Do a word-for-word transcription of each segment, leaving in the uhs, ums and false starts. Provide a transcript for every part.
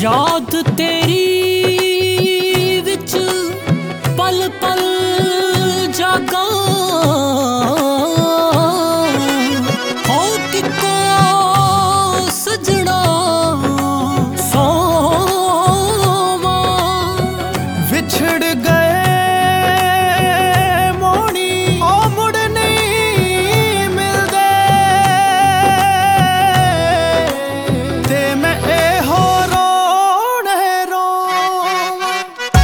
याद तेरी विच पल पल जागा हो किको सजना सोवा विछड़ गए मोनी ओ मुड़ नहीं मिलदे ते मैं ए हो रोने रोवां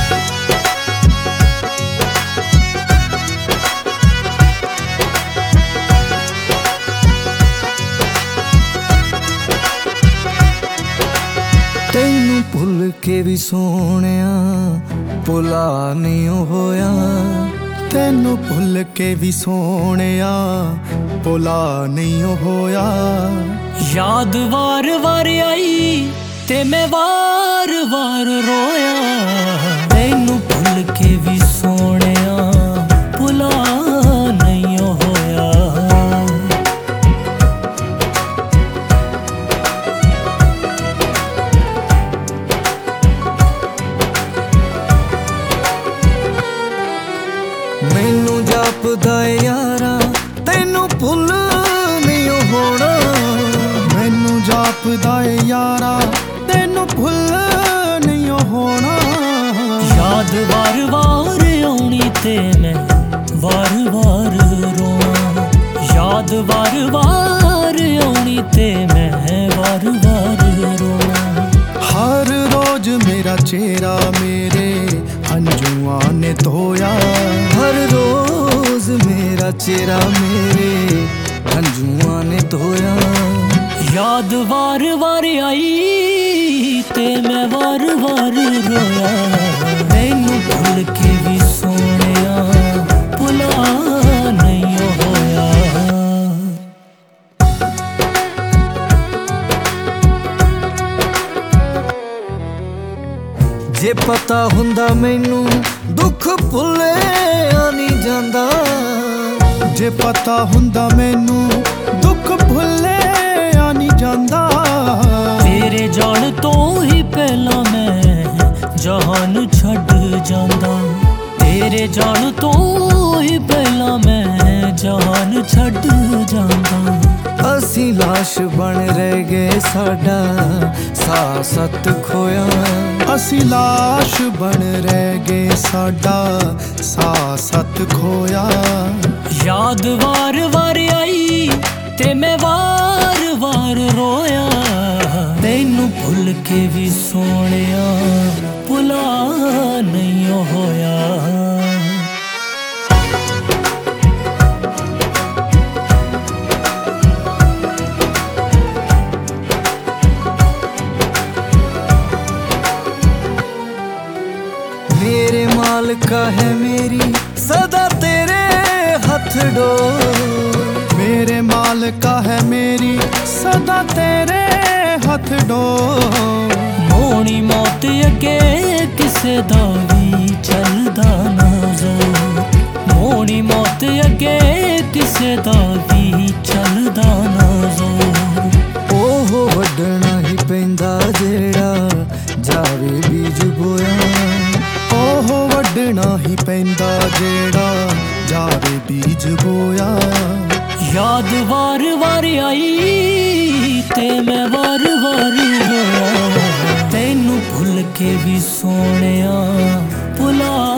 ਤੈਨੂੰ ਭੁੱਲ ਕੇ ਵੀ ਸੋਹਣਿਆ ਭੁਲਾ ਨਹੀਂ ਹੋਇਆ ਤੈਨੂੰ ਭੁੱਲ ਕੇ ਵੀ ਸੋਹਣਿਆ ਭੁਲਾ ਨਹੀਂ ਹੋਇਆ याद वार वार आई ते मैं वार वार रोया तैनू भुल के भी सोहणिया भुला नहीं होया ਮੈਨੂੰ ਜਾਪਦਾ ਯਾਰਾ ਤੈਨੂੰ ਭੁੱਲ ਨਹੀਂ ਹੋਣਾ ਮੈਨੂੰ ਜਾਪਦਾ ਯਾਰਾ ਤੈਨੂੰ ਭੁੱਲ ਨਹੀਂ ਹੋਣਾ याद वार वार आउणी ते मैं वार वार रोवां याद वार वार आउणी ते मैं वार वार रोवां हर रोज मेरा चेहरा मेरे अंजुआ ने धोया हर रोज मेरा चेहरा मेरे अंजुआ ने धोया याद वार वार आई ते मैं वार वार रोया तैनू भुल के भी सोहणिया भुला नहीं होया जे पता हुंदा मैनू दुख भुल्लिया नहीं जांदा जे पता हुंदा मैनू दुख भुल्लिया नहीं जांदा तेरे जान तो ही पहला मैं जहान छड़ जांदा तेरे जान तो ही पहला मैं जहान छड़ जांदा असी लाश बन रह गए साडा साह सत खोया असी लाश बन रह गए साडा साह सत खोया याद वार वार आई ते मैं वार वार रोया तैनू भुल के भी सोहणिया भुला नहीं होया मेरे मालिका है मेरी सदा तेरे हथ डोर मेरे मालिका है मेरी सदा तेरे हथ डोर मोनी मौत अगे किसे दा भी चलदा ना जोर मोनी मौत अगे किसे दा भी चलदा ना जोर ओह वड्डना ही पैंदा जेड़ा जावे बीज बोया ओह वड्डना ही पैंदा जेड़ा जावे बीज बोया याद वार वार आई ते मैं वार वार रोया तैनू भुल के भी सोहणिया भुला